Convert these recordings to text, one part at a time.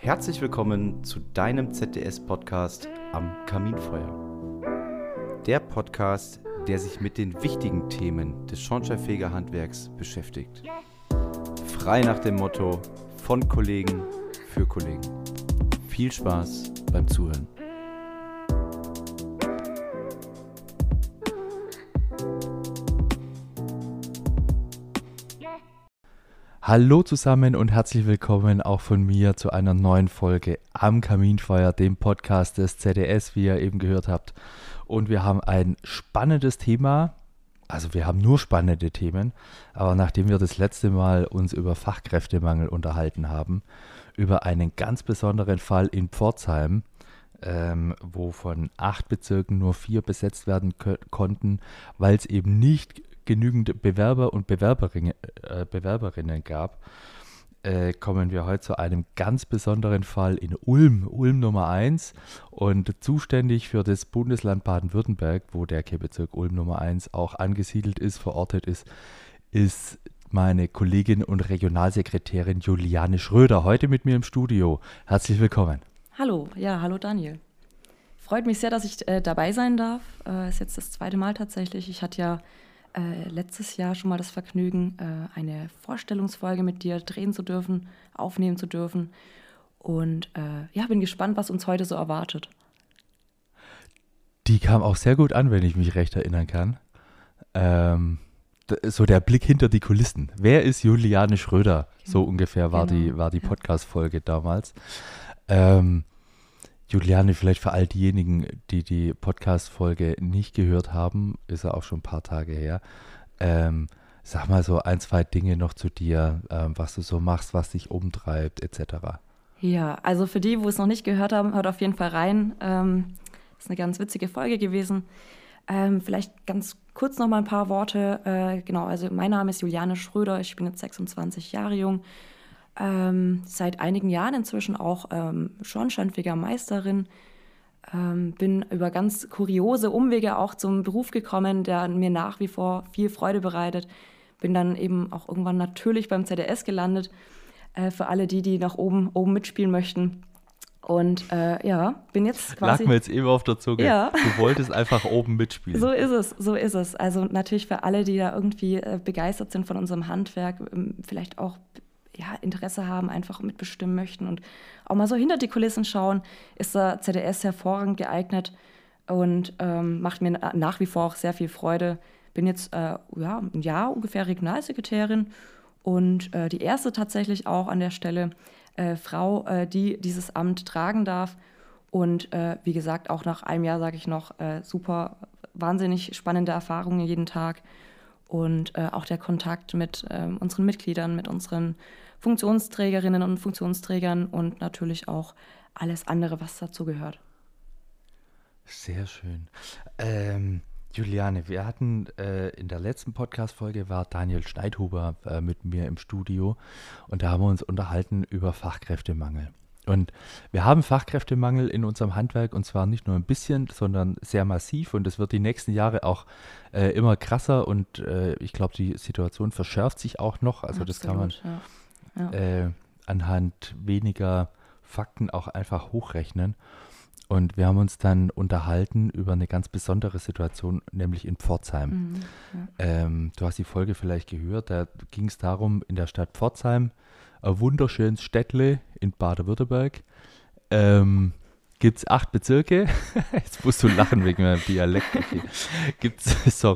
Herzlich willkommen zu deinem ZDS-Podcast am Kaminfeuer. Der Podcast, der sich mit den wichtigen Themen des Schornsteinfegerhandwerks beschäftigt. Frei nach dem Motto: von Kollegen für Kollegen. Viel Spaß beim Zuhören. Hallo zusammen und herzlich willkommen auch von mir zu einer neuen Folge am Kaminfeuer, dem Podcast des ZDS, wie ihr eben gehört habt. Und wir haben ein spannendes Thema, also wir haben nur spannende Themen, aber nachdem wir das letzte Mal uns über Fachkräftemangel unterhalten haben, über einen ganz besonderen Fall in Pforzheim, wo von 8 Bezirken nur 4 besetzt werden konnten, weil es eben nicht genügend Bewerber und Bewerberinnen gab, kommen wir heute zu einem ganz besonderen Fall in Ulm Nummer 1, und zuständig für das Bundesland Baden-Württemberg, wo der Bezirk Ulm Nummer 1 auch angesiedelt ist, verortet ist meine Kollegin und Regionalsekretärin Juliane Schröder, heute mit mir im Studio. Herzlich willkommen. Hallo, hallo Daniel. Freut mich sehr, dass ich dabei sein darf. Ist jetzt das 2. Mal tatsächlich. Ich hatte ja letztes Jahr schon mal das Vergnügen, eine Vorstellungsfolge mit dir drehen zu dürfen, aufnehmen zu dürfen. Und bin gespannt, was uns heute so erwartet. Die kam auch sehr gut an, wenn ich mich recht erinnern kann. So der Blick hinter die Kulissen. Wer ist Juliane Schröder? So ungefähr war die Podcast-Folge damals. Juliane, vielleicht für all diejenigen, die die Podcast-Folge nicht gehört haben, ist ja auch schon ein paar Tage her. Sag mal so 1, 2 Dinge noch zu dir, was du so machst, was dich umtreibt, etc. Ja, also für die, wo es noch nicht gehört haben, hört auf jeden Fall rein. Ist eine ganz witzige Folge gewesen. Vielleicht ganz kurz noch mal ein paar Worte. Also mein Name ist Juliane Schröder, ich bin jetzt 26 Jahre jung. Seit einigen Jahren inzwischen auch Schornsteinfegermeisterin. Bin über ganz kuriose Umwege auch zum Beruf gekommen, der mir nach wie vor viel Freude bereitet. Bin dann eben auch irgendwann natürlich beim ZDS gelandet, für alle die nach oben mitspielen möchten. Und bin jetzt quasi... Lag mir jetzt eben auf der Zunge. Ja. Du wolltest einfach oben mitspielen. So ist es. Also natürlich für alle, die da irgendwie begeistert sind von unserem Handwerk, vielleicht auch Interesse haben, einfach mitbestimmen möchten und auch mal so hinter die Kulissen schauen, ist der ZDS hervorragend geeignet und macht mir nach wie vor auch sehr viel Freude. Bin jetzt ein Jahr ungefähr Regionalsekretärin und die erste tatsächlich auch an der Stelle Frau, die dieses Amt tragen darf. Und wie gesagt, auch nach einem Jahr sage ich noch, super, wahnsinnig spannende Erfahrungen jeden Tag. Und auch der Kontakt mit unseren Mitgliedern, mit unseren Funktionsträgerinnen und Funktionsträgern und natürlich auch alles andere, was dazu gehört. Sehr schön. Juliane, wir hatten in der letzten Podcast-Folge war Daniel Schneidhuber mit mir im Studio, und da haben wir uns unterhalten über Fachkräftemangel. Und wir haben Fachkräftemangel in unserem Handwerk, und zwar nicht nur ein bisschen, sondern sehr massiv, und es wird die nächsten Jahre auch immer krasser, und ich glaube, die Situation verschärft sich auch noch. Also das kann man anhand weniger Fakten auch einfach hochrechnen. Und wir haben uns dann unterhalten über eine ganz besondere Situation, nämlich in Pforzheim. Du hast die Folge vielleicht gehört, da ging es darum, in der Stadt Pforzheim, ein wunderschönes Städtle in Baden-Württemberg, gibt es 8 Bezirke. Jetzt musst du lachen wegen meinem Dialekt. Okay. Gibt's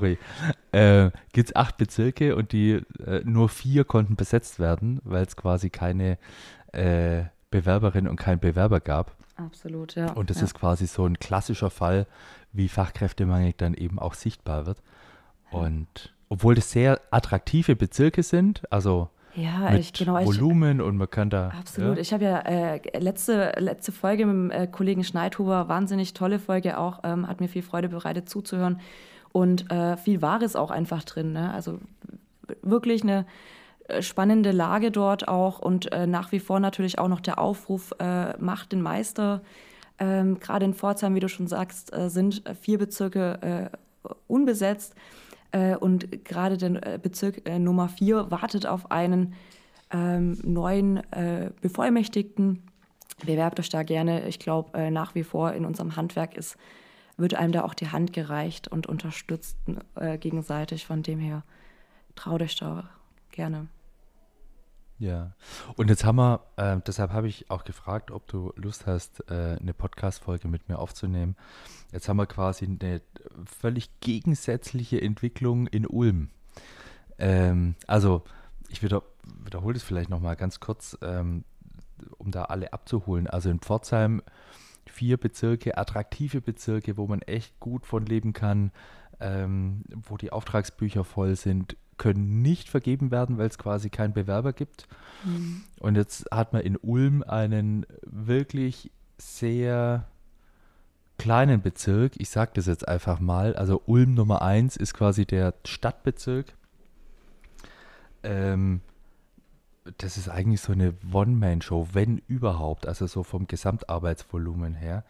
8 Bezirke, und die nur 4 konnten besetzt werden, weil es quasi keine Bewerberin und keinen Bewerber gab. Absolut, ja. Und das ist quasi so ein klassischer Fall, wie Fachkräftemangel dann eben auch sichtbar wird. Und obwohl das sehr attraktive Bezirke sind, also mit Volumen, und man kann da... Absolut. Ja. Ich habe ja letzte Folge mit dem Kollegen Schneidhuber, wahnsinnig tolle Folge auch, hat mir viel Freude bereitet zuzuhören, und viel Wahres auch einfach drin. Ne? Also wirklich eine spannende Lage dort auch, und nach wie vor natürlich auch noch der Aufruf, macht den Meister. Gerade in Pforzheim, wie du schon sagst, sind 4 Bezirke unbesetzt. Und gerade der Bezirk Nummer 4 wartet auf einen neuen Bevollmächtigten. bewerbt euch da gerne. Ich glaube, nach wie vor in unserem Handwerk wird einem da auch die Hand gereicht und unterstützt gegenseitig. Von dem her, traut euch da gerne. Ja, und jetzt haben wir, deshalb habe ich auch gefragt, ob du Lust hast, eine Podcast-Folge mit mir aufzunehmen. Jetzt haben wir quasi eine völlig gegensätzliche Entwicklung in Ulm. Also, ich wiederhole das vielleicht nochmal ganz kurz, um da alle abzuholen. Also in Pforzheim 4 Bezirke, attraktive Bezirke, wo man echt gut von leben kann, wo die Auftragsbücher voll sind, können nicht vergeben werden, weil es quasi keinen Bewerber gibt. Mhm. Und jetzt hat man in Ulm einen wirklich sehr kleinen Bezirk. Ich sage das jetzt einfach mal. Also Ulm Nummer 1 ist quasi der Stadtbezirk. Das ist eigentlich so eine One-Man-Show, wenn überhaupt, also so vom Gesamtarbeitsvolumen her.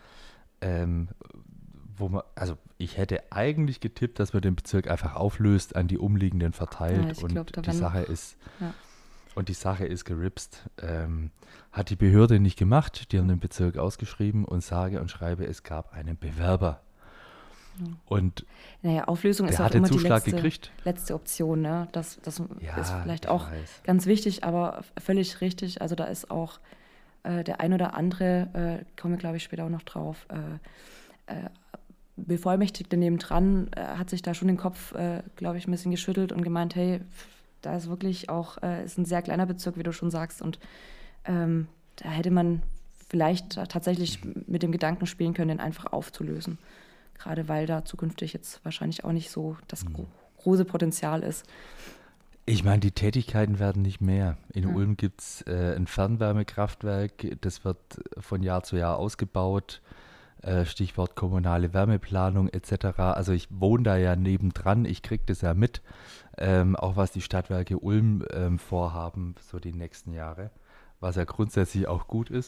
Ich hätte eigentlich getippt, dass man den Bezirk einfach auflöst, an die Umliegenden verteilt und die Sache ist geripst. Hat die Behörde nicht gemacht, die haben den Bezirk ausgeschrieben und sage und schreibe, es gab einen Bewerber. Und Auflösung ist auch immer die letzte Option. Ne? Das ist vielleicht auch ganz wichtig, aber völlig richtig. Also da ist auch der ein oder andere, kommen wir glaube ich später auch noch drauf, Bevollmächtigte nebendran hat sich da schon den Kopf, glaube ich, ein bisschen geschüttelt und gemeint, hey, da ist wirklich auch, ist ein sehr kleiner Bezirk, wie du schon sagst, und da hätte man vielleicht tatsächlich mit dem Gedanken spielen können, den einfach aufzulösen. Gerade weil da zukünftig jetzt wahrscheinlich auch nicht so das große Potenzial ist. Ich meine, die Tätigkeiten werden nicht mehr. In Ulm gibt es ein Fernwärmekraftwerk, das wird von Jahr zu Jahr ausgebaut. Stichwort kommunale Wärmeplanung etc. Also ich wohne da ja nebendran, ich kriege das ja mit, auch was die Stadtwerke Ulm vorhaben, so die nächsten Jahre, was ja grundsätzlich auch gut ist.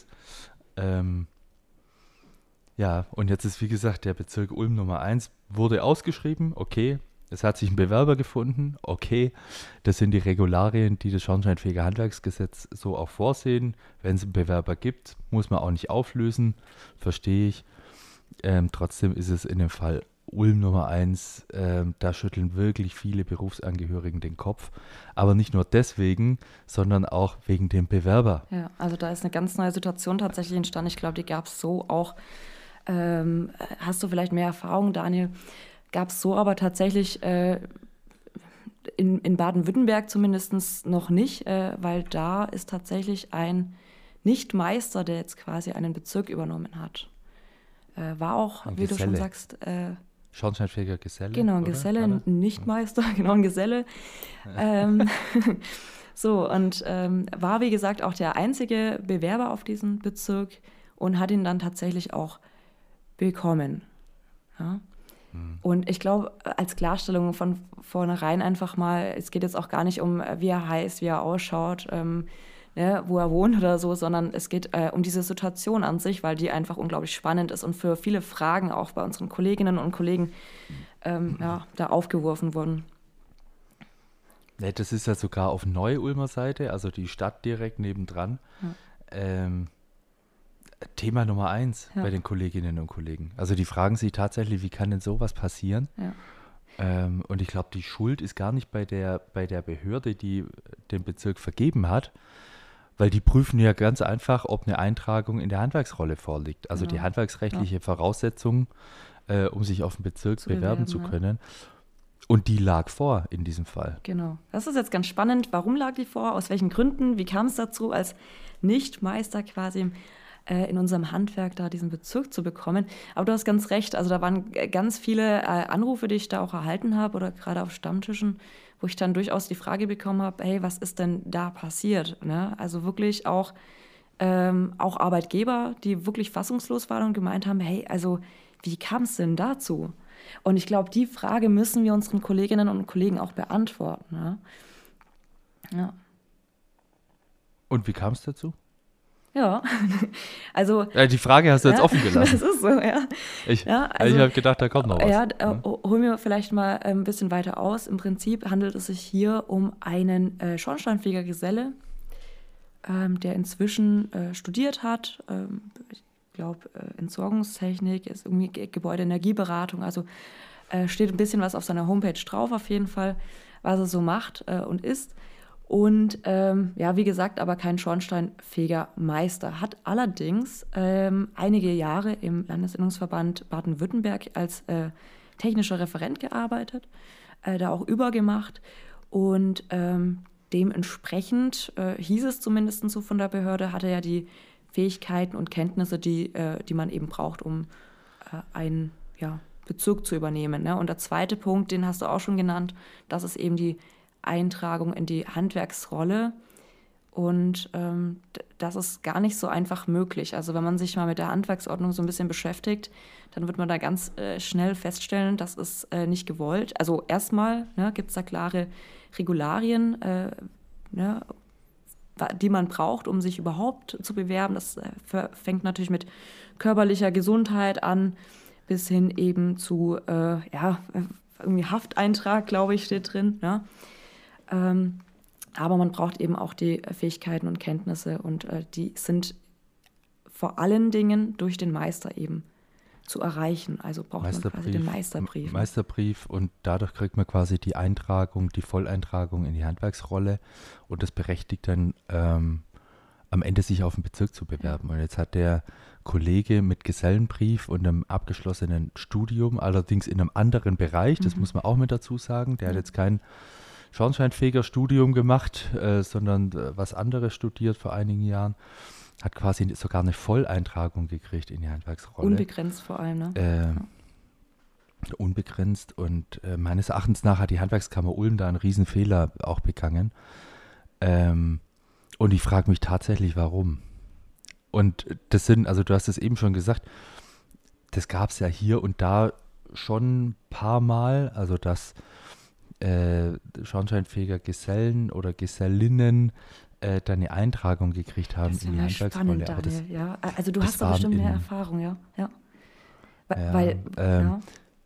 Ja, und jetzt ist wie gesagt der Bezirk Ulm Nummer 1, wurde ausgeschrieben, okay, es hat sich ein Bewerber gefunden, okay, das sind die Regularien, die das Schornsteinfeger-Handwerksgesetz so auch vorsehen. Wenn es einen Bewerber gibt, muss man auch nicht auflösen, verstehe ich. Trotzdem ist es in dem Fall Ulm Nummer 1, da schütteln wirklich viele Berufsangehörigen den Kopf. Aber nicht nur deswegen, sondern auch wegen dem Bewerber. Ja, also da ist eine ganz neue Situation tatsächlich entstanden. Ich glaube, die gab es so auch. Hast du vielleicht mehr Erfahrung, Daniel? Gab es so aber tatsächlich in Baden-Württemberg zumindest noch nicht, weil da ist tatsächlich ein Nichtmeister, der jetzt quasi einen Bezirk übernommen hat. War auch, wie du schon sagst, Schornsteinfeger Geselle. Genau, ein Geselle, ein Nichtmeister, genau, ein Geselle. So, und war, wie gesagt, auch der einzige Bewerber auf diesen Bezirk und hat ihn dann tatsächlich auch bekommen. Ja? Und ich glaube, als Klarstellung von vornherein einfach mal, es geht jetzt auch gar nicht um, wie er heißt, wie er ausschaut, wo er wohnt oder so, sondern es geht um diese Situation an sich, weil die einfach unglaublich spannend ist und für viele Fragen auch bei unseren Kolleginnen und Kollegen da aufgeworfen wurden. Ja, das ist ja sogar auf Neu-Ulmer Seite, also die Stadt direkt nebendran. Ja. Thema Nummer 1 bei den Kolleginnen und Kollegen. Also die fragen sich tatsächlich, wie kann denn sowas passieren? Ja. Und ich glaube, die Schuld ist gar nicht bei der Behörde, die den Bezirk vergeben hat, weil die prüfen ja ganz einfach, ob eine Eintragung in der Handwerksrolle vorliegt. Also die handwerksrechtliche Voraussetzung, um sich auf den Bezirk bewerben zu können. Und die lag vor in diesem Fall. Genau. Das ist jetzt ganz spannend. Warum lag die vor? Aus welchen Gründen? Wie kam es dazu, als Nichtmeister quasi in unserem Handwerk da diesen Bezirk zu bekommen? Aber du hast ganz recht. Also da waren ganz viele Anrufe, die ich da auch erhalten habe oder gerade auf Stammtischen, wo ich dann durchaus die Frage bekommen habe, hey, was ist denn da passiert? Ne? Also wirklich auch Arbeitgeber, die wirklich fassungslos waren und gemeint haben, hey, also wie kam es denn dazu? Und ich glaube, die Frage müssen wir unseren Kolleginnen und Kollegen auch beantworten. Ne? Ja. Und wie kam es dazu? Ja, also... die Frage hast du jetzt offen gelassen. Das ist so, ja. Ich habe gedacht, da kommt noch was. Ja, holen wir vielleicht mal ein bisschen weiter aus. Im Prinzip handelt es sich hier um einen Schornsteinfegergeselle, der inzwischen studiert hat. Ich glaube, Entsorgungstechnik, ist irgendwie Gebäudeenergieberatung. Also steht ein bisschen was auf seiner Homepage drauf auf jeden Fall, was er so macht und ist. Und wie gesagt, aber kein Schornsteinfegermeister. Hat allerdings einige Jahre im Landesinnungsverband Baden-Württemberg als technischer Referent gearbeitet, da auch übergemacht. Und dementsprechend hieß es zumindest so von der Behörde, hat er ja die Fähigkeiten und Kenntnisse, die man eben braucht, um einen Bezirk zu übernehmen. Ne? Und der zweite Punkt, den hast du auch schon genannt, das ist eben die Eintragung in die Handwerksrolle. Und das ist gar nicht so einfach möglich. Also wenn man sich mal mit der Handwerksordnung so ein bisschen beschäftigt, dann wird man da ganz schnell feststellen, das ist nicht gewollt. Also erstmal gibt es da klare Regularien, die man braucht, um sich überhaupt zu bewerben. Das fängt natürlich mit körperlicher Gesundheit an, bis hin eben zu irgendwie Hafteintrag, glaube ich, steht drin. Ne? Aber man braucht eben auch die Fähigkeiten und Kenntnisse und die sind vor allen Dingen durch den Meister eben zu erreichen. Also braucht man quasi den Meisterbrief. Meisterbrief und dadurch kriegt man quasi die Eintragung, die Volleintragung in die Handwerksrolle und das berechtigt dann am Ende sich auf den Bezirk zu bewerben. Und jetzt hat der Kollege mit Gesellenbrief und einem abgeschlossenen Studium, allerdings in einem anderen Bereich, das muss man auch mit dazu sagen, der hat jetzt kein Schornsteinfeger-Studium gemacht, sondern was anderes studiert vor einigen Jahren, hat quasi sogar eine Volleintragung gekriegt in die Handwerksrolle. Unbegrenzt vor allem, ne? Unbegrenzt und meines Erachtens nach hat die Handwerkskammer Ulm da einen riesen Fehler auch begangen. Und ich frage mich tatsächlich, warum. Und das also du hast es eben schon gesagt, das gab es ja hier und da schon ein paar Mal, also dass Schornsteinfeger Gesellen oder Gesellinnen da eine Eintragung gekriegt haben in die Handwerksrolle. Spannend, Daniel, ja. Also du hast da bestimmt mehr Erfahrung, ja. Weil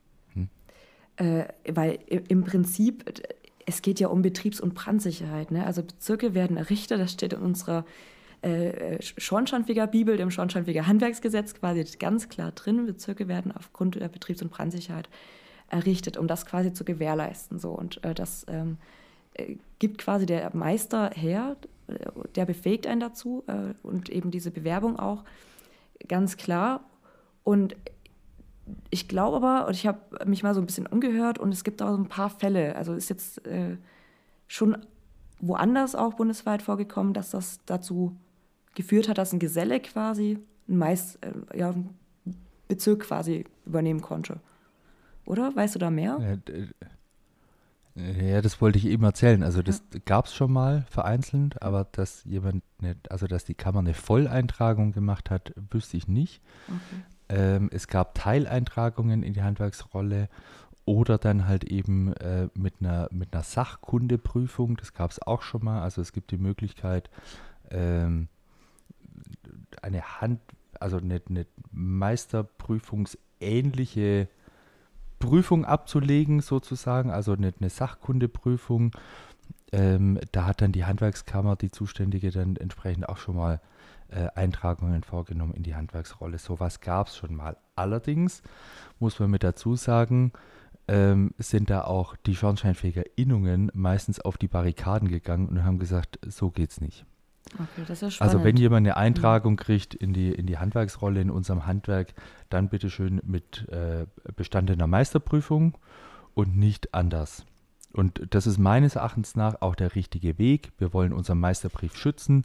im Prinzip, es geht ja um Betriebs- und Brandsicherheit. Ne? Also Bezirke werden errichtet, das steht in unserer Schornsteinfeger-Bibel, dem Schornsteinfeger-Handwerksgesetz quasi ganz klar drin. Bezirke werden aufgrund der Betriebs- und Brandsicherheit errichtet, um das quasi zu gewährleisten. So. Und das gibt quasi der Meister her, der befähigt einen dazu und eben diese Bewerbung auch, ganz klar. Und ich glaube aber, und ich habe mich mal so ein bisschen umgehört und es gibt auch so ein paar Fälle, also ist jetzt schon woanders auch bundesweit vorgekommen, dass das dazu geführt hat, dass ein Geselle quasi einen Bezirk quasi übernehmen konnte. Oder? Weißt du da mehr? Ja, das wollte ich eben erzählen. Also das gab es schon mal vereinzelt, aber dass dass die Kammer eine Volleintragung gemacht hat, wüsste ich nicht. Okay. Es gab Teileintragungen in die Handwerksrolle oder dann halt eben mit einer Sachkundeprüfung, das gab es auch schon mal. Also es gibt die Möglichkeit, eine Meisterprüfungsähnliche Prüfung abzulegen sozusagen, also eine Sachkundeprüfung. Da hat dann die Handwerkskammer, die Zuständige, dann entsprechend auch schon mal Eintragungen vorgenommen in die Handwerksrolle. Sowas gab es schon mal. Allerdings muss man mit dazu sagen, sind da auch die SchornsteinfegerInnungen meistens auf die Barrikaden gegangen und haben gesagt, so geht's nicht. Okay, das ist spannend. Also wenn jemand eine Eintragung kriegt in die Handwerksrolle in unserem Handwerk, dann bitteschön mit bestandener Meisterprüfung und nicht anders. Und das ist meines Erachtens nach auch der richtige Weg. Wir wollen unseren Meisterbrief schützen.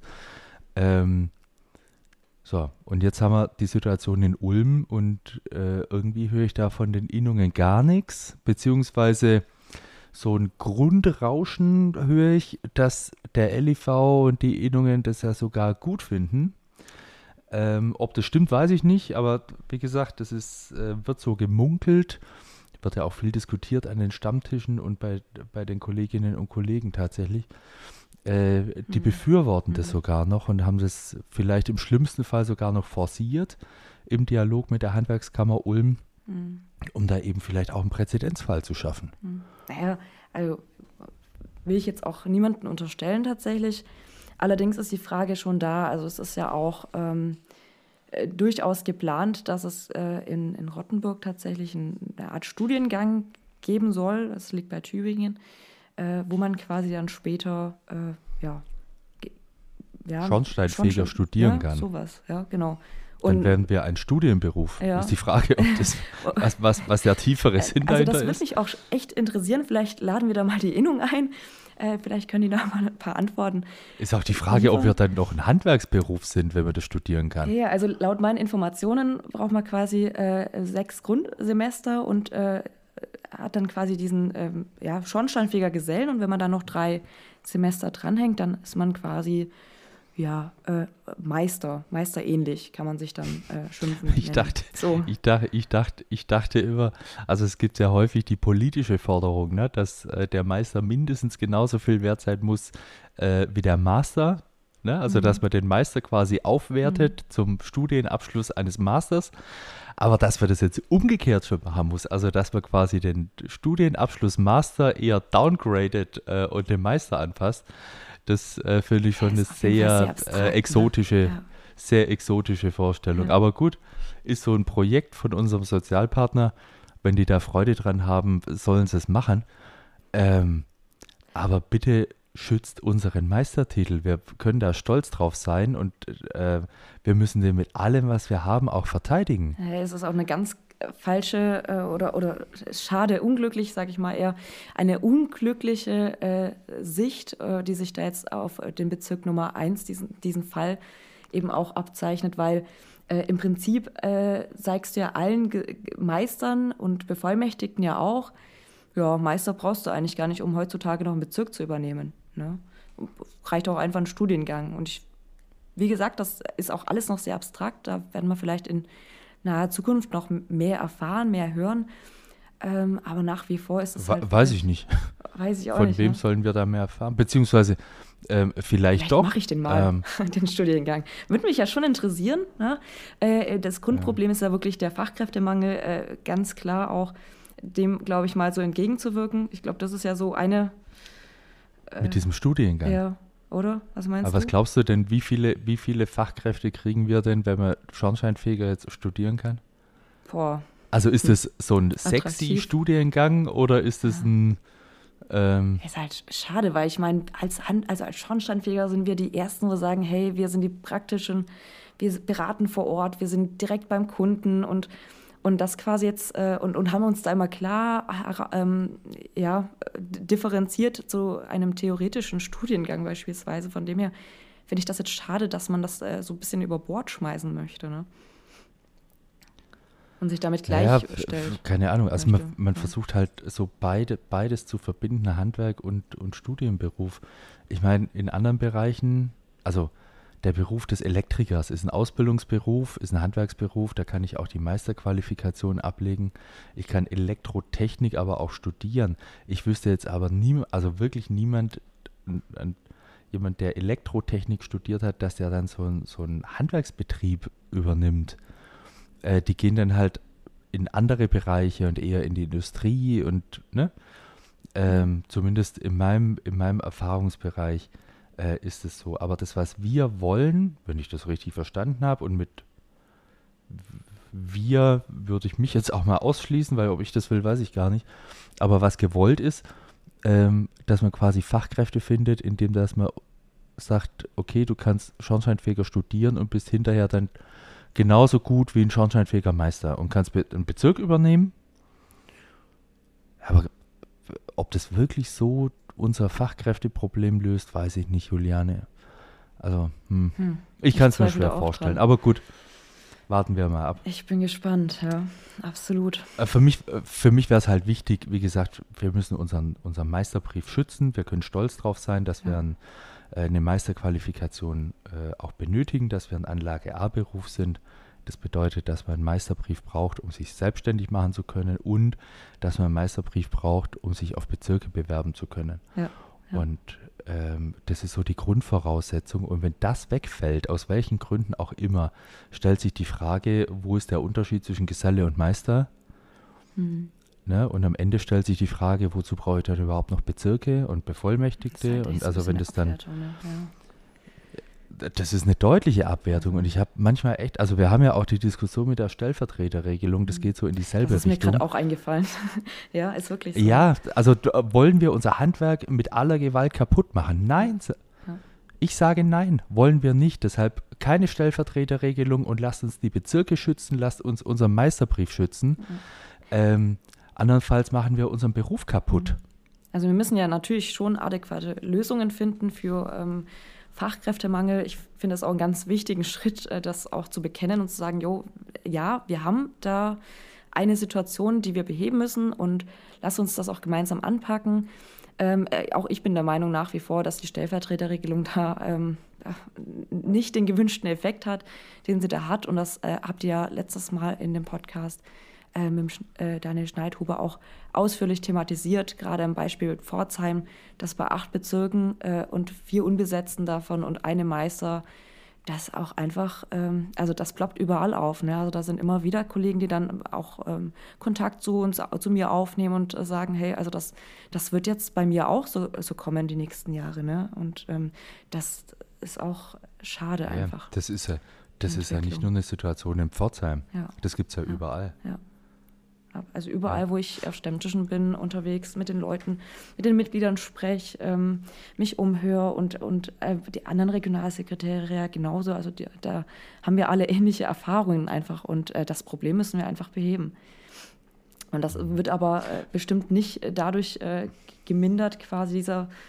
Und jetzt haben wir die Situation in Ulm und irgendwie höre ich da von den Innungen gar nichts, beziehungsweise so ein Grundrauschen höre ich, dass der LIV und die Innungen das ja sogar gut finden. Ob das stimmt, weiß ich nicht, aber wie gesagt, das wird so gemunkelt, wird ja auch viel diskutiert an den Stammtischen und bei den Kolleginnen und Kollegen tatsächlich. Die befürworten das sogar noch und haben das vielleicht im schlimmsten Fall sogar noch forciert im Dialog mit der Handwerkskammer Ulm, um da eben vielleicht auch einen Präzedenzfall zu schaffen. Naja, also will ich jetzt auch niemanden unterstellen tatsächlich, Allerdings ist die Frage schon da, also es ist ja auch durchaus geplant, dass es in Rottenburg tatsächlich eine Art Studiengang geben soll, das liegt bei Tübingen, wo man quasi dann später Schornsteinfeger studieren kann. Sowas, ja, genau. Dann werden wir ein Studienberuf. Ja. Ist die Frage, ob das, was der tiefere Sinn dahinter ist. Also das würde mich auch echt interessieren. Vielleicht laden wir da mal die Innung ein. Vielleicht können die da mal ein paar Antworten. Ist auch die Frage, ob wir dann noch ein Handwerksberuf sind, wenn man das studieren kann. Ja, also laut meinen Informationen braucht man quasi 6 Grundsemester und hat dann quasi diesen Schornsteinfeger Gesellen. Und wenn man dann noch 3 Semester dranhängt, dann ist man quasi Meister ähnlich, kann man sich dann schimpfen. Ich dachte immer, also es gibt ja häufig die politische Forderung, ne, dass der Meister mindestens genauso viel wert sein muss wie der Master, ne? Also dass man den Meister quasi aufwertet zum Studienabschluss eines Masters, aber dass man das jetzt umgekehrt schon machen muss, also dass man quasi den Studienabschluss Master eher downgradet und den Meister anpasst. Das finde ich schon eine sehr exotische Vorstellung. Ja. Aber gut, ist so ein Projekt von unserem Sozialpartner. Wenn die da Freude dran haben, sollen sie es machen. Aber bitte schützt unseren Meistertitel. Wir können da stolz drauf sein und wir müssen den mit allem, was wir haben, auch verteidigen. Ja, es ist auch eine ganz falsche oder schade, unglücklich, sage ich mal eher, eine unglückliche Sicht, die sich da jetzt auf den Bezirk Nummer 1, diesen Fall eben auch abzeichnet, weil im Prinzip zeigst du ja allen Meistern und Bevollmächtigten ja auch, ja, Meister brauchst du eigentlich gar nicht, um heutzutage noch einen Bezirk zu übernehmen. Ne? Reicht auch einfach ein Studiengang. Und wie gesagt, das ist auch alles noch sehr abstrakt, da werden wir vielleicht in naher Zukunft noch mehr erfahren, mehr hören. Aber nach wie vor ist es halt... Weiß ich nicht. Weiß ich auch Von nicht. Von wem sollen wir da mehr erfahren? Beziehungsweise vielleicht doch. Mache ich den mal, den Studiengang. Würde mich ja schon interessieren. Ne? Das Grundproblem ist ja wirklich der Fachkräftemangel, ganz klar auch dem, glaube ich, mal so entgegenzuwirken. Ich glaube, das ist ja so eine... Mit diesem Studiengang? Ja. Oder? Was meinst du? Aber was glaubst du denn, wie viele Fachkräfte kriegen wir denn, wenn man Schornsteinfeger jetzt studieren kann? Boah. Also ist das so ein sexy Studiengang oder ist das ein... Ist halt schade, weil ich meine, als Schornsteinfeger sind wir die Ersten, wo sagen, hey, wir sind die praktischen, wir beraten vor Ort, wir sind direkt beim Kunden und das quasi jetzt, und haben uns da immer klar differenziert zu einem theoretischen Studiengang beispielsweise. Von dem her finde ich das jetzt schade, dass man das so ein bisschen über Bord schmeißen möchte, ne? Und sich damit gleichstellt. Keine Ahnung, also man versucht halt so beides zu verbinden, Handwerk und Studienberuf. Ich meine, in anderen Bereichen, also der Beruf des Elektrikers ist ein Ausbildungsberuf, ist ein Handwerksberuf, da kann ich auch die Meisterqualifikation ablegen. Ich kann Elektrotechnik aber auch studieren. Ich wüsste jetzt aber wirklich niemand, jemand, der Elektrotechnik studiert hat, dass der dann so einen Handwerksbetrieb übernimmt. Die gehen dann halt in andere Bereiche und eher in die Industrie und ne? Zumindest in meinem Erfahrungsbereich ist es so. Aber das, was wir wollen, wenn ich das richtig verstanden habe, und mit wir würde ich mich jetzt auch mal ausschließen, weil ob ich das will, weiß ich gar nicht. Aber was gewollt ist, dass man quasi Fachkräfte findet, indem dass man sagt, okay, du kannst Schornsteinfeger studieren und bist hinterher dann genauso gut wie ein Schornsteinfegermeister und kannst einen Bezirk übernehmen. Aber ob das wirklich so unser Fachkräfteproblem löst, weiß ich nicht, Juliane. Also, ich kann es mir schwer vorstellen. Aber gut, warten wir mal ab. Ich bin gespannt, ja, absolut. Für mich wäre es halt wichtig, wie gesagt, wir müssen unseren Meisterbrief schützen. Wir können stolz drauf sein, dass wir eine Meisterqualifikation auch benötigen, dass wir ein Anlage-A-Beruf sind. Das bedeutet, dass man einen Meisterbrief braucht, um sich selbstständig machen zu können und dass man einen Meisterbrief braucht, um sich auf Bezirke bewerben zu können. Ja. Und das ist so die Grundvoraussetzung. Und wenn das wegfällt, aus welchen Gründen auch immer, stellt sich die Frage, wo ist der Unterschied zwischen Geselle und Meister? Ne? Und am Ende stellt sich die Frage, wozu brauche ich dann überhaupt noch Bezirke und Bevollmächtigte? Das und also wenn das dann... das ist eine deutliche Abwertung und ich habe manchmal echt, also wir haben ja auch die Diskussion mit der Stellvertreterregelung, das geht so in dieselbe Das ist mir Richtung. gerade auch eingefallen. Ja, ist wirklich so. Ja, also wollen wir unser Handwerk mit aller Gewalt kaputt machen? Nein. Ja. Ich sage nein, wollen wir nicht. Deshalb keine Stellvertreterregelung und lasst uns die Bezirke schützen, lasst uns unseren Meisterbrief schützen. Andernfalls machen wir unseren Beruf kaputt. Also wir müssen ja natürlich schon adäquate Lösungen finden für Fachkräftemangel. Ich finde es auch einen ganz wichtigen Schritt, das auch zu bekennen und zu sagen, ja, wir haben da eine Situation, die wir beheben müssen und lass uns das auch gemeinsam anpacken. Auch ich bin der Meinung nach wie vor, dass die Stellvertreterregelung da nicht den gewünschten Effekt hat, den sie da hat. Und das habt ihr ja letztes Mal in dem Podcast mit Daniel Schneidhuber auch ausführlich thematisiert, gerade im Beispiel mit Pforzheim, dass bei 8 Bezirken und 4 Unbesetzten davon und einem Meister, das auch einfach, also das ploppt überall auf. Ne? Also da sind immer wieder Kollegen, die dann auch Kontakt zu mir aufnehmen und sagen, hey, also das wird jetzt bei mir auch so kommen die nächsten Jahre. Ne? Und das ist auch schade einfach. Das ist ja nicht nur eine Situation in Pforzheim. Ja. Das gibt es ja überall. Ja. Also überall, wo ich auf Stammtischen bin, unterwegs mit den Leuten, mit den Mitgliedern spreche, mich umhöre und die anderen Regionalsekretäre ja genauso. Also da haben wir alle ähnliche Erfahrungen einfach und das Problem müssen wir einfach beheben. Und das wird aber bestimmt nicht dadurch gemindert, quasi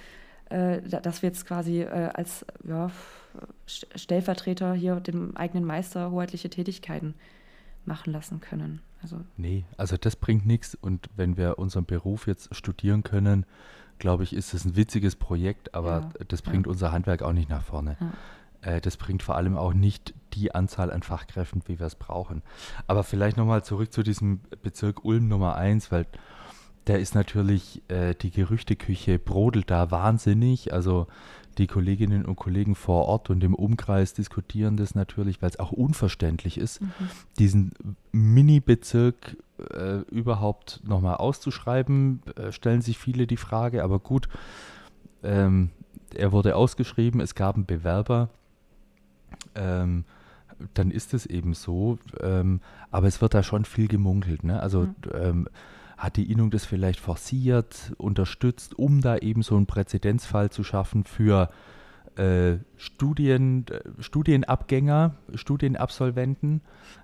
dass wir jetzt quasi als Stellvertreter hier dem eigenen Meister hoheitliche Tätigkeiten machen lassen können. Nee, also das bringt nichts und wenn wir unseren Beruf jetzt studieren können, glaube ich, ist es ein witziges Projekt, aber das bringt unser Handwerk auch nicht nach vorne. Ja. Das bringt vor allem auch nicht die Anzahl an Fachkräften, wie wir es brauchen. Aber vielleicht nochmal zurück zu diesem Bezirk Ulm Nummer 1, weil der ist natürlich, die Gerüchteküche brodelt da wahnsinnig, also die Kolleginnen und Kollegen vor Ort und im Umkreis diskutieren das natürlich, weil es auch unverständlich ist, diesen Mini-Bezirk überhaupt nochmal auszuschreiben, stellen sich viele die Frage, aber gut, er wurde ausgeschrieben, es gab einen Bewerber, dann ist es eben so, aber es wird da schon viel gemunkelt, ne? Also hat die Innung das vielleicht forciert, unterstützt, um da eben so einen Präzedenzfall zu schaffen für Studienabgänger, Studienabsolventen,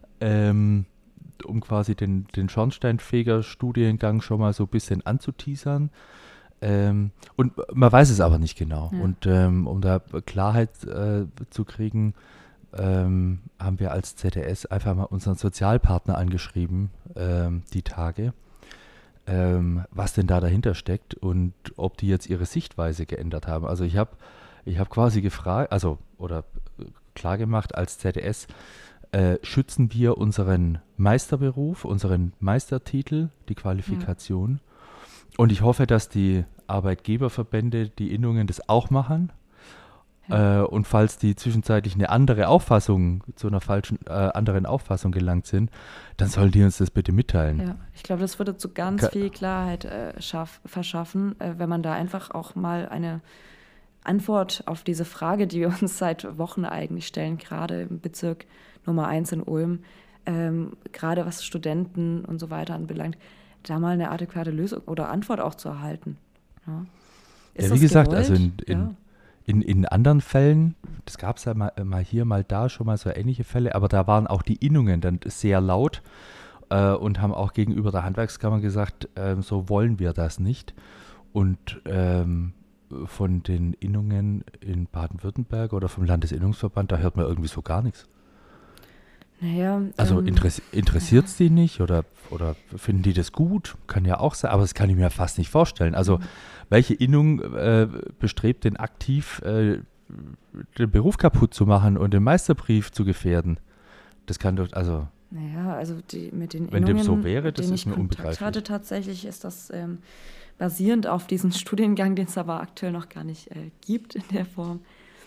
um quasi den Schornsteinfeger-Studiengang schon mal so ein bisschen anzuteasern. Und man weiß es aber nicht genau. Ja. Und um da Klarheit zu kriegen, haben wir als ZDS einfach mal unseren Sozialpartner angeschrieben, die Tage. Was denn da dahinter steckt und ob die jetzt ihre Sichtweise geändert haben. Also ich hab quasi gefragt, oder klar gemacht, als ZDS schützen wir unseren Meisterberuf, unseren Meistertitel, die Qualifikation. Und ich hoffe, dass die Arbeitgeberverbände, die Innungen das auch machen. Und falls die zwischenzeitlich eine andere Auffassung, zu einer anderen Auffassung gelangt sind, dann sollen die uns das bitte mitteilen. Ja, ich glaube, das würde zu ganz viel Klarheit verschaffen, wenn man da einfach auch mal eine Antwort auf diese Frage, die wir uns seit Wochen eigentlich stellen, gerade im Bezirk Nummer 1 in Ulm, gerade was Studenten und so weiter anbelangt, da mal eine adäquate Lösung oder Antwort auch zu erhalten. Ja, wie gesagt, gewollt? Also in anderen Fällen, das gab es ja mal hier, mal da schon mal so ähnliche Fälle, aber da waren auch die Innungen dann sehr laut und haben auch gegenüber der Handwerkskammer gesagt, so wollen wir das nicht. Und von den Innungen in Baden-Württemberg oder vom Landesinnungsverband, da hört man irgendwie so gar nichts. Naja, also interessiert es die nicht oder finden die das gut? Kann ja auch sein, aber das kann ich mir fast nicht vorstellen. Also welche Innung bestrebt denn aktiv, den Beruf kaputt zu machen und den Meisterbrief zu gefährden? Das kann doch, also... Naja, also mit den wenn Innungen, dem so wäre, das denen ist ich mir Kontakt unbegreiflich. hatte, tatsächlich ist das basierend auf diesem Studiengang, den es aber aktuell noch gar nicht gibt in der Form,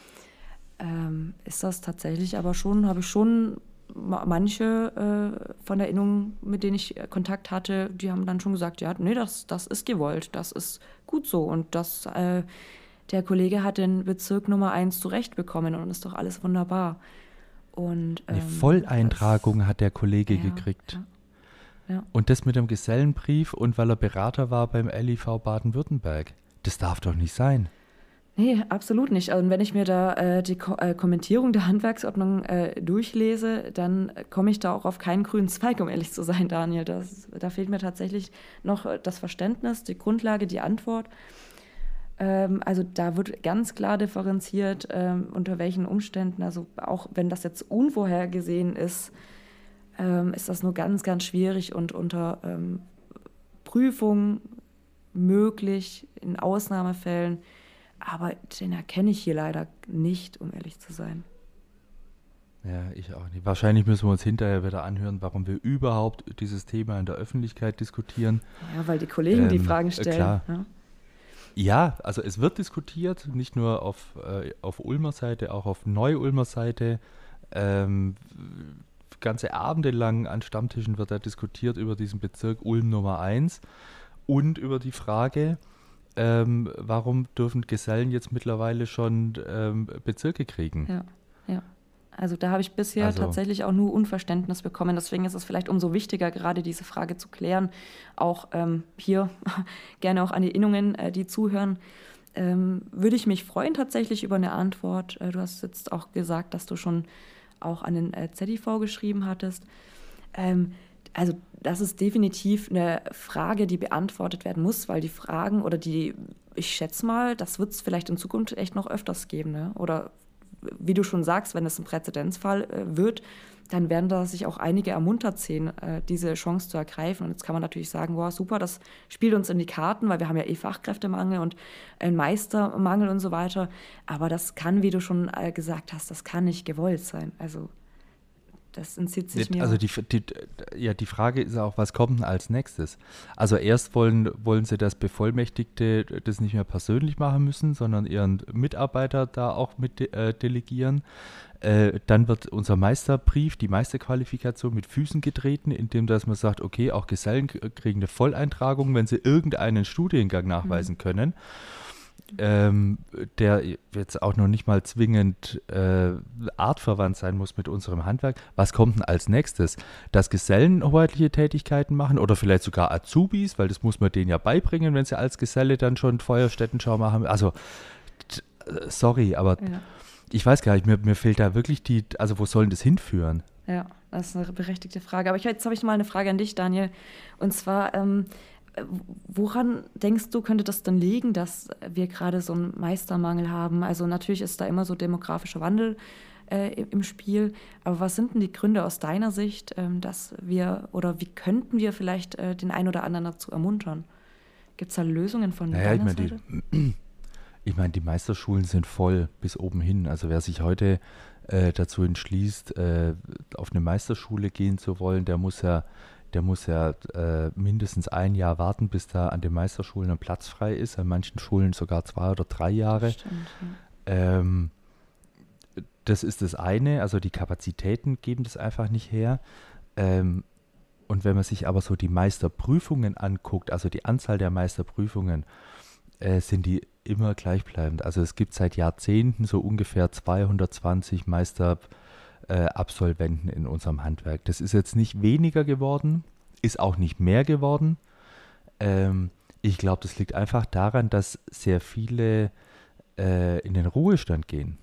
ist das tatsächlich aber schon, habe ich schon manche von der Innung, mit denen ich Kontakt hatte, die haben dann schon gesagt, ja, nee, das ist gewollt, das ist gut so und das der Kollege hat den Bezirk Nummer 1 zurechtbekommen und ist doch alles wunderbar. Und, eine Volleintragung hat der Kollege gekriegt. Ja. Und das mit dem Gesellenbrief und weil er Berater war beim LIV Baden-Württemberg. Das darf doch nicht sein. Nee, absolut nicht. Und wenn ich mir da die Kommentierung der Handwerksordnung durchlese, dann komme ich da auch auf keinen grünen Zweig, um ehrlich zu sein, Daniel. Da fehlt mir tatsächlich noch das Verständnis, die Grundlage, die Antwort. Also da wird ganz klar differenziert, unter welchen Umständen, also auch wenn das jetzt unvorhergesehen ist das nur ganz, ganz schwierig und unter Prüfung möglich, in Ausnahmefällen. Aber den erkenne ich hier leider nicht, um ehrlich zu sein. Ja, ich auch nicht. Wahrscheinlich müssen wir uns hinterher wieder anhören, warum wir überhaupt dieses Thema in der Öffentlichkeit diskutieren. Ja, weil die Kollegen die Fragen stellen. Klar. Ja? Ja, also es wird diskutiert, nicht nur auf Ulmer Seite, auch auf Neu-Ulmer Seite. Ganze Abende lang an Stammtischen wird da diskutiert über diesen Bezirk Ulm Nummer 1 und über die Frage, warum dürfen Gesellen jetzt mittlerweile schon Bezirke kriegen? Ja. Also da habe ich bisher tatsächlich auch nur Unverständnis bekommen. Deswegen ist es vielleicht umso wichtiger, gerade diese Frage zu klären. Auch hier gerne auch an die Innungen, die zuhören. Würde ich mich freuen tatsächlich über eine Antwort. Du hast jetzt auch gesagt, dass du schon auch an den ZIV geschrieben hattest. Also das ist definitiv eine Frage, die beantwortet werden muss, weil die Fragen oder ich schätze mal, das wird es vielleicht in Zukunft echt noch öfters geben. Ne? Oder wie du schon sagst, wenn es ein Präzedenzfall wird, dann werden da sich auch einige ermuntert sehen, diese Chance zu ergreifen. Und jetzt kann man natürlich sagen, wow, super, das spielt uns in die Karten, weil wir haben ja Fachkräftemangel und einen Meistermangel und so weiter. Aber das kann, wie du schon gesagt hast, das kann nicht gewollt sein. Also das entzieht sich mir. Also die Frage ist auch, was kommt denn als nächstes? Also erst wollen sie, dass Bevollmächtigte das nicht mehr persönlich machen müssen, sondern ihren Mitarbeiter da auch mit delegieren. Dann wird unser Meisterbrief, die Meisterqualifikation mit Füßen getreten, indem dass man sagt, okay, auch Gesellen kriegen eine Volleintragung, wenn sie irgendeinen Studiengang nachweisen können. Der jetzt auch noch nicht mal zwingend artverwandt sein muss mit unserem Handwerk. Was kommt denn als nächstes? Dass Gesellen hoheitliche Tätigkeiten machen oder vielleicht sogar Azubis, weil das muss man denen ja beibringen, wenn sie als Geselle dann schon Feuerstättenschau machen. Also, sorry, aber ich weiß gar nicht, mir fehlt da wirklich also wo soll denn das hinführen? Ja, das ist eine berechtigte Frage. Aber jetzt habe ich mal eine Frage an dich, Daniel. Und zwar, woran denkst du, könnte das denn liegen, dass wir gerade so einen Meistermangel haben? Also natürlich ist da immer so demografischer Wandel im Spiel, aber was sind denn die Gründe aus deiner Sicht, dass wir oder wie könnten wir vielleicht den einen oder anderen dazu ermuntern? Gibt es da Lösungen von deiner Seite? Ich meine, die Meisterschulen sind voll bis oben hin. Also wer sich heute dazu entschließt, auf eine Meisterschule gehen zu wollen, der muss ja mindestens ein Jahr warten, bis da an den Meisterschulen ein Platz frei ist. An manchen Schulen sogar 2 oder 3 Jahre. Stimmt, ja. Das ist das eine. Also die Kapazitäten geben das einfach nicht her. Und wenn man sich aber so die Meisterprüfungen anguckt, also die Anzahl der Meisterprüfungen, sind die immer gleichbleibend. Also es gibt seit Jahrzehnten so ungefähr 220 Meisterabsolventen in unserem Handwerk. Das ist jetzt nicht weniger geworden, ist auch nicht mehr geworden. Ich glaube, das liegt einfach daran, dass sehr viele in den Ruhestand gehen.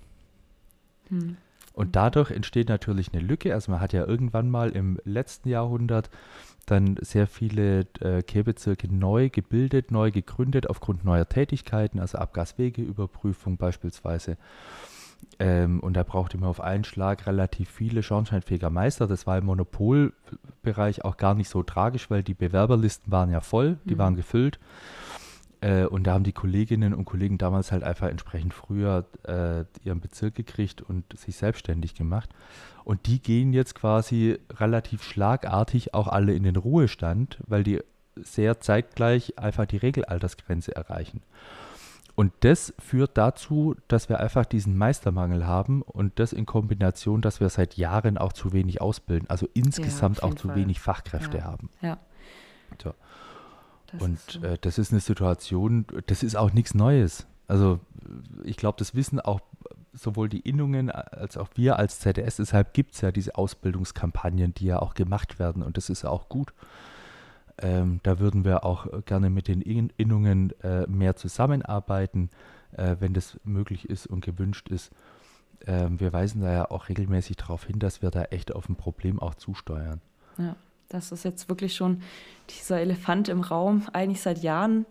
Und dadurch entsteht natürlich eine Lücke. Also man hat ja irgendwann mal im letzten Jahrhundert dann sehr viele Kehrbezirke neu gebildet, neu gegründet aufgrund neuer Tätigkeiten, also Abgaswegeüberprüfung beispielsweise. Und da brauchte man auf einen Schlag relativ viele Schornsteinfegermeister. Das war im Monopolbereich auch gar nicht so tragisch, weil die Bewerberlisten waren ja voll, die waren gefüllt. Und da haben die Kolleginnen und Kollegen damals halt einfach entsprechend früher ihren Bezirk gekriegt und sich selbstständig gemacht. Und die gehen jetzt quasi relativ schlagartig auch alle in den Ruhestand, weil die sehr zeitgleich einfach die Regelaltersgrenze erreichen. Und das führt dazu, dass wir einfach diesen Meistermangel haben und das in Kombination, dass wir seit Jahren auch zu wenig ausbilden, also insgesamt auch zu wenig Fachkräfte haben. Ja. So. Und das ist eine Situation, das ist auch nichts Neues. Also ich glaube, das wissen auch sowohl die Innungen als auch wir als ZDS. Deshalb gibt es ja diese Ausbildungskampagnen, die ja auch gemacht werden und das ist ja auch gut. Da würden wir auch gerne mit den Innungen mehr zusammenarbeiten, wenn das möglich ist und gewünscht ist. Wir weisen da ja auch regelmäßig darauf hin, dass wir da echt auf ein Problem auch zusteuern. Ja, das ist jetzt wirklich schon dieser Elefant im Raum, eigentlich seit Jahren,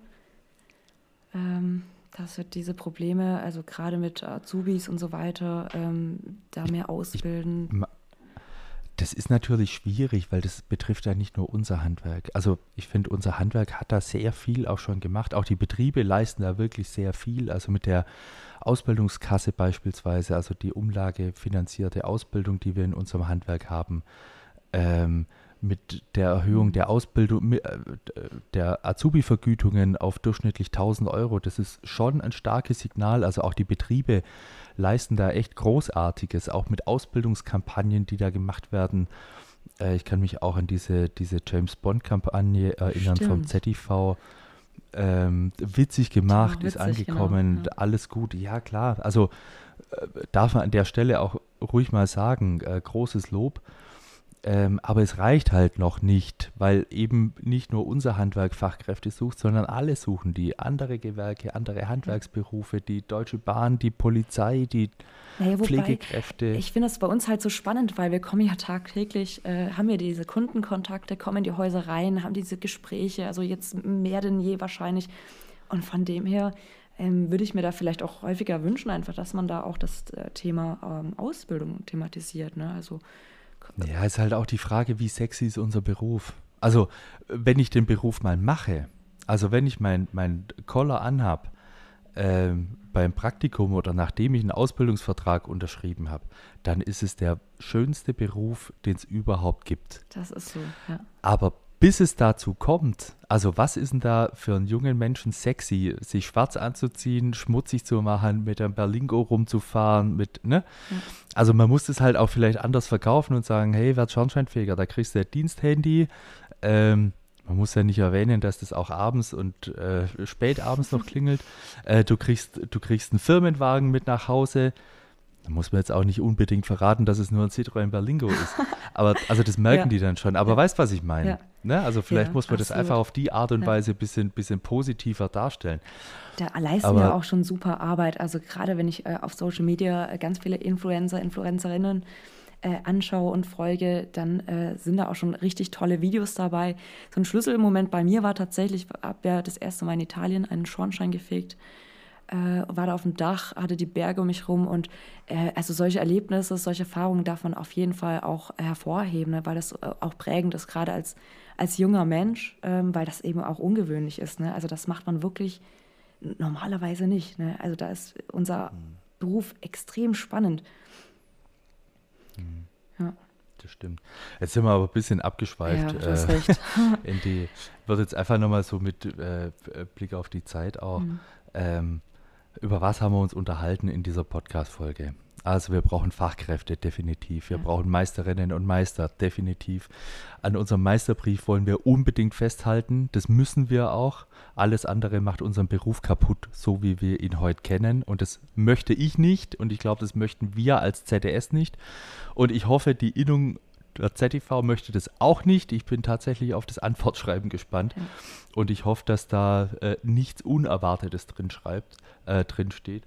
dass wir diese Probleme, also gerade mit Azubis und so weiter, da mehr ausbilden. Das ist natürlich schwierig, weil das betrifft ja nicht nur unser Handwerk. Also ich finde, unser Handwerk hat da sehr viel auch schon gemacht. Auch die Betriebe leisten da wirklich sehr viel. Also mit der Ausbildungskasse beispielsweise, also die umlagefinanzierte Ausbildung, die wir in unserem Handwerk haben, mit der Erhöhung der Ausbildung, der Azubi-Vergütungen auf durchschnittlich 1.000 Euro, das ist schon ein starkes Signal. Also auch die Betriebe leisten da echt Großartiges, auch mit Ausbildungskampagnen, die da gemacht werden. Ich kann mich auch an diese James-Bond-Kampagne erinnern vom ZTV. Witzig gemacht, witzig, ist angekommen, genau. Alles gut, ja klar. Also darf man an der Stelle auch ruhig mal sagen, großes Lob. Aber es reicht halt noch nicht, weil eben nicht nur unser Handwerk Fachkräfte sucht, sondern alle suchen die. Andere Gewerke, andere Handwerksberufe, die Deutsche Bahn, die Polizei, die Pflegekräfte. Ich finde das bei uns halt so spannend, weil wir kommen ja tagtäglich, haben wir diese Kundenkontakte, kommen in die Häuser rein, haben diese Gespräche, also jetzt mehr denn je wahrscheinlich. Und von dem her würde ich mir da vielleicht auch häufiger wünschen, einfach, dass man da auch das Thema Ausbildung thematisiert, ne? Also ja, ist halt auch die Frage, wie sexy ist unser Beruf. Also, wenn ich den Beruf mal mache, also wenn ich mein Collar anhab, beim Praktikum oder nachdem ich einen Ausbildungsvertrag unterschrieben habe, dann ist es der schönste Beruf, den es überhaupt gibt. Das ist so, ja. Aber bis es dazu kommt, also was ist denn da für einen jungen Menschen sexy, sich schwarz anzuziehen, schmutzig zu machen, mit einem Berlingo rumzufahren, ne? Ja. Also man muss es halt auch vielleicht anders verkaufen und sagen, hey, werd Schornsteinfeger, da kriegst du ein Diensthandy. Man muss ja nicht erwähnen, dass das auch abends und spät abends noch klingelt. Du kriegst einen Firmenwagen mit nach Hause. Da muss man jetzt auch nicht unbedingt verraten, dass es nur ein Citroën Berlingo ist. Aber also das merken die dann schon. Aber weißt, was ich meine? Ja. Ne? Also vielleicht muss man das einfach auf die Art und Weise ein bisschen positiver darstellen. Da leisten wir auch schon super Arbeit. Also gerade wenn ich auf Social Media ganz viele Influencerinnen anschaue und folge, dann sind da auch schon richtig tolle Videos dabei. So ein Schlüsselmoment bei mir war tatsächlich, habe ja das erste Mal in Italien einen Schornstein gefegt. War da auf dem Dach, hatte die Berge um mich rum und also solche Erlebnisse, solche Erfahrungen darf man auf jeden Fall auch hervorheben, ne, weil das auch prägend ist, gerade als junger Mensch, weil das eben auch ungewöhnlich ist. Ne? Also das macht man wirklich normalerweise nicht. Ne? Also da ist unser Beruf extrem spannend. Ja. Das stimmt. Jetzt sind wir aber ein bisschen abgeschweift. Ja, du hast recht. Wird jetzt einfach nochmal so mit Blick auf die Zeit auch. Über was haben wir uns unterhalten in dieser Podcast-Folge? Also wir brauchen Fachkräfte, definitiv. Wir brauchen Meisterinnen und Meister, definitiv. An unserem Meisterbrief wollen wir unbedingt festhalten. Das müssen wir auch. Alles andere macht unseren Beruf kaputt, so wie wir ihn heute kennen. Und das möchte ich nicht. Und ich glaube, das möchten wir als ZDS nicht. Und ich hoffe, die Innung der ZTV möchte das auch nicht. Ich bin tatsächlich auf das Antwortschreiben gespannt. Ja. Und ich hoffe, dass da nichts Unerwartetes drin steht.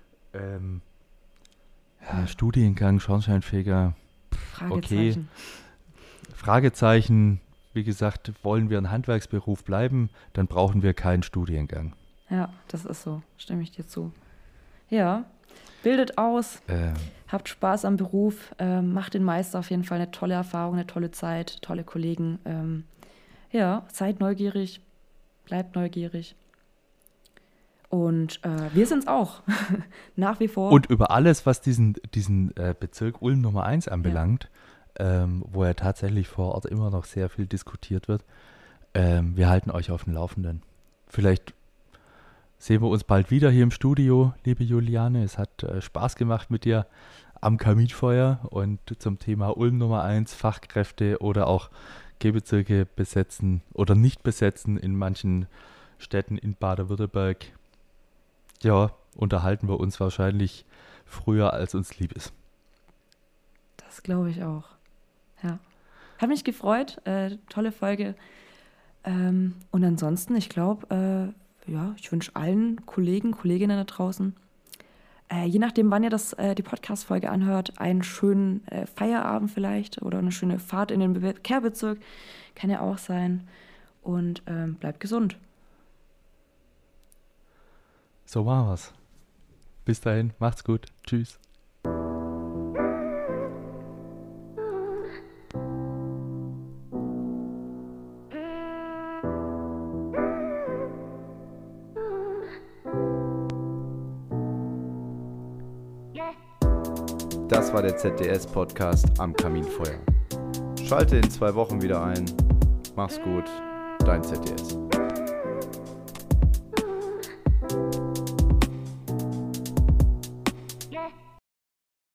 Studiengang, Schornsteinfeger, Fragezeichen. Okay. Fragezeichen, wie gesagt, wollen wir ein Handwerksberuf bleiben, dann brauchen wir keinen Studiengang. Ja, das ist so, stimme ich dir zu. Ja, bildet aus, habt Spaß am Beruf, macht den Meister auf jeden Fall eine tolle Erfahrung, eine tolle Zeit, tolle Kollegen. Seid neugierig, bleibt neugierig. Und wir sind es auch, nach wie vor. Und über alles, was diesen Bezirk Ulm Nummer 1 anbelangt, wo ja tatsächlich vor Ort immer noch sehr viel diskutiert wird, wir halten euch auf dem Laufenden. Vielleicht sehen wir uns bald wieder hier im Studio, liebe Juliane. Es hat Spaß gemacht mit dir am Kaminfeuer und zum Thema Ulm Nummer 1, Fachkräfte oder auch G-Bezirke besetzen oder nicht besetzen in manchen Städten in Baden-Württemberg. Ja, unterhalten wir uns wahrscheinlich früher, als uns lieb ist. Das glaube ich auch. Ja. Hat mich gefreut. Tolle Folge. Und ansonsten, ich glaube, ich wünsche allen Kollegen, Kolleginnen da draußen, je nachdem, wann ihr die Podcast-Folge anhört, einen schönen Feierabend vielleicht oder eine schöne Fahrt in den Kehrbezirk. Kann ja auch sein. Und bleibt gesund. So machen wir's. Bis dahin, macht's gut. Tschüss. Das war der ZDS-Podcast am Kaminfeuer. Schalte in 2 Wochen wieder ein. Mach's gut, dein ZDS.